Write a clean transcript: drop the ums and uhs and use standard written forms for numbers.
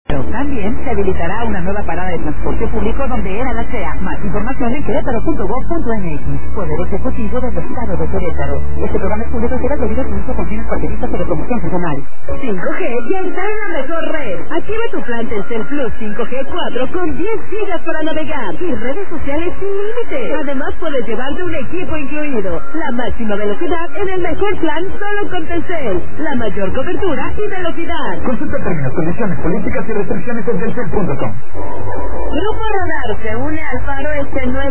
Pero también se habilitará una nueva parada de transporte público donde era la SEA. Más información en querétaro.gov.mx. Poder Ejecutivo del Estado de Querétaro. Este programa es público y será debido a su uso con fines partidistas o de promoción personal. 5G ya está en la mejor red. Activa tu plan Telcel Plus 5G 4 con 10 gigas para navegar y redes sociales sin límite. Además puedes llevarte un equipo incluido. La máxima velocidad en el mejor plan solo con Telcel. La mayor cobertura y velocidad. Consulta términos, condiciones, políticas y restricciones en telcel.com. Grupo Radar se une al paro este 9